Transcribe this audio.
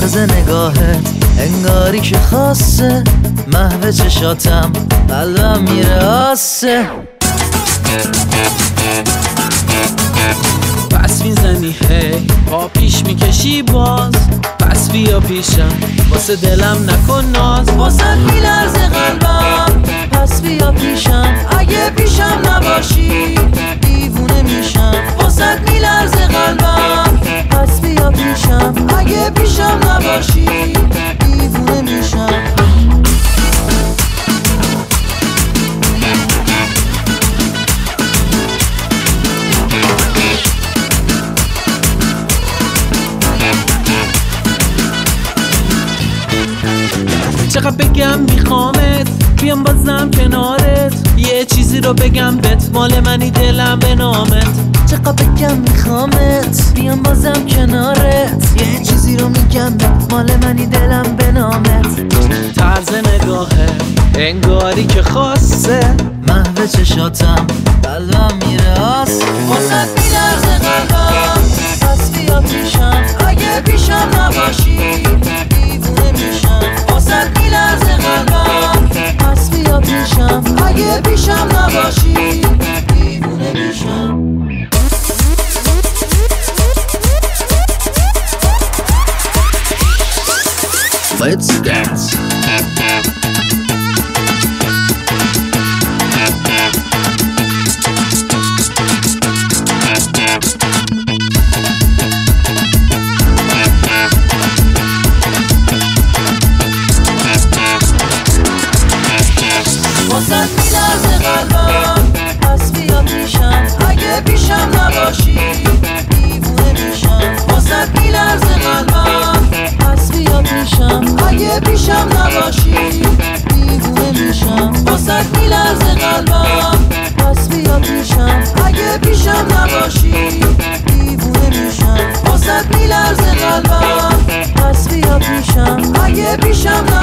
طرز نگاهت انگاری که خاصه، محو چشاتم قلبم میره آسه. پس میزنی هی پا پیش میکشی باز، پس بیا پیشم واسه دلم نکن ناز. واسه میلرزه قلبم پس بیا پیشم، اگه پیشم نباشی دیوونه میشم. واسه میلرزه قلبم پس بیا پیشم، اگه پیشم نباشی دیوونه میشم. چقدر بگم میخوامت بیام بازم کنارت، یه چیزی رو بگم بهت مال منی دلم به نامت. چقدر بگم میخوامت بیام بازم کنارت، یه چیزی رو میگم بهت مال منی دلم به نامت. طرز نگاهه انگاری که خاصه، محو چشاتم قلبم میره آسه. واسه میلرزه قلبم پس بیا پیشم، اگه پیشم نباشی دیوونه میشم. واسه میلرزه قلبم پس بیا پیشم، اگه پیشم نباشی دیوونه میشم. Let's dance. واسه میلرزه قلبم پس بیا پیشم، اگه پیشم نباشی دیوونه میشم. واسه میلرزه قلبم پس بیا پیشم، اگه پیشم نباشی دیوونه میشم. واسه میلرزه قلبم پس بیا پیشم، اگه پیشم نباشی دیوونه میشم. واسه میلرزه قلبم پس بیا پیشم، اگه پیشم